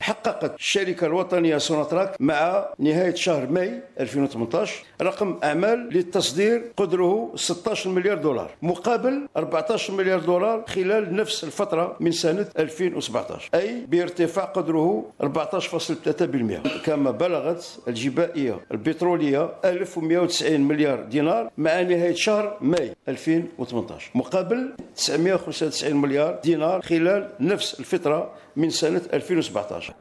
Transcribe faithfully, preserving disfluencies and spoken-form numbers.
حققت الشركة الوطنية سوناتراك مع نهاية شهر ماي ألفين وثمانية عشر رقم أعمال للتصدير قدره ستة عشر مليار دولار مقابل أربعة عشر مليار دولار خلال نفس الفترة من سنة ألفين وسبعة عشر، أي بارتفاع قدره أربعة عشر فاصلة ثلاثة بالمئة. كما بلغت الجبائية البترولية ألف ومئة وتسعين مليار دينار مع نهاية شهر ماي ألفين وثمانية عشر مقابل تسعمئة وخمسة وتسعين مليار دينار خلال نفس الفترة من سنة ألفين وسبعة عشر.